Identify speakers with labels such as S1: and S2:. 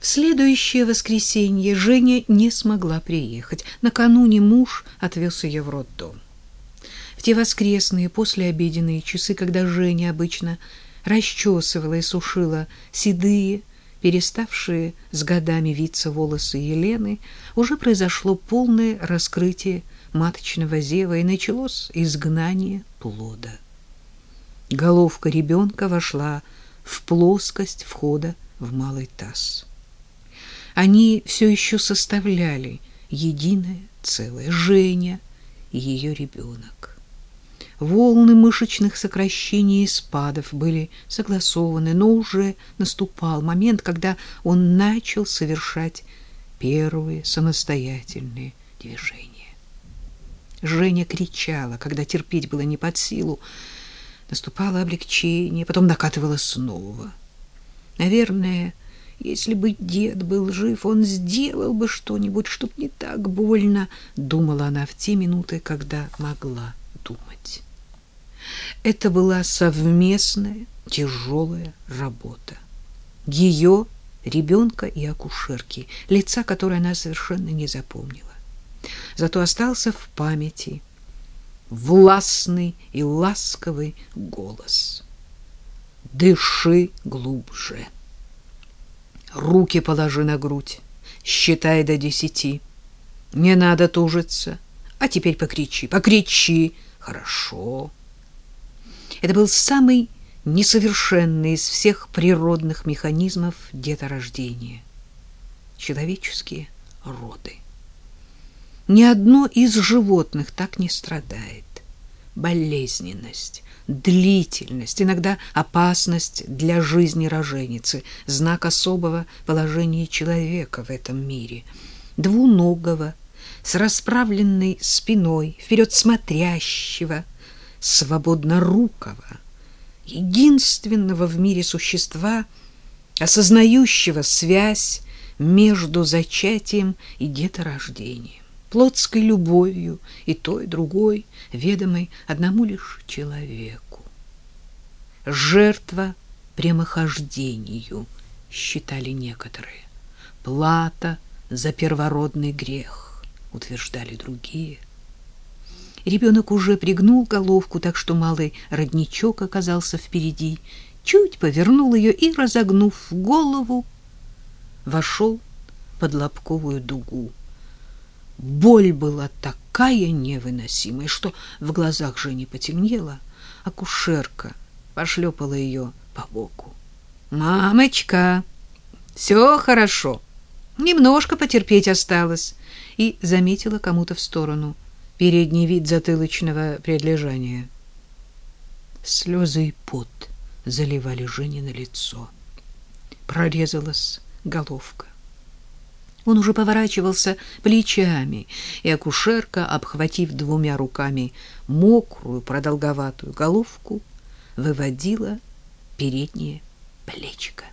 S1: В следующее воскресенье Женя не смогла приехать. Накануне муж отвез ее в роддом. В те воскресные послеобеденные часы, когда Женя обычно расчесывала и сушила седые, переставшие с годами виться волосы Елены, уже произошло полное раскрытие маточного зева, и началось изгнание плода. Головка ребенка вошла в плоскость входа в малый таз. Они все еще составляли единое целое — Женя и ее ребенок. Волны мышечных сокращений и спадов были согласованы, но уже наступал момент, когда он начал совершать первые самостоятельные движения. Женя кричала, когда терпеть было не под силу. Наступало облегчение, потом накатывало снова. Наверное, если бы дед был жив, он сделал бы что-нибудь, чтоб не так больно, думала она в те минуты, когда могла думать. Это была совместная тяжелая работа. Ее, ребенка и акушерки, лица которой она совершенно не запомнила. Зато остался в памяти властный и ласковый голос. Дыши глубже. Руки положи на грудь, считай до 10. Не надо тужиться. А теперь покричи, покричи. Хорошо. Это был самый несовершенный из всех природных механизмов деторождения — человеческие роды. Ни одно из животных так не страдает. Болезненность, длительность, иногда опасность для жизни роженицы — знак особого положения человека в этом мире. Двуногого, с расправленной спиной, вперед смотрящего, свободнорукого, единственного в мире существа, осознающего связь между зачатием и деторождением, плотской любовью и той, другой, ведомой одному лишь человеку. Жертва прямохождению, считали некоторые. Плата за первородный грех, утверждали другие. Ребенок уже пригнул головку, так что малый родничок оказался впереди, чуть повернул ее и, разогнув голову, вошел под лобковую дугу. Боль была такая невыносимая, что в глазах Жени потемнело. Акушерка пошлепала ее по боку. «Мамочка, все хорошо, немножко потерпеть осталось», и заметила кому-то в сторону передний вид затылочного прилежания. Слезы и пот заливали Жене на лицо. Прорезалась головка. Он уже поворачивался плечами, и акушерка, обхватив двумя руками мокрую продолговатую головку, выводила переднее плечико.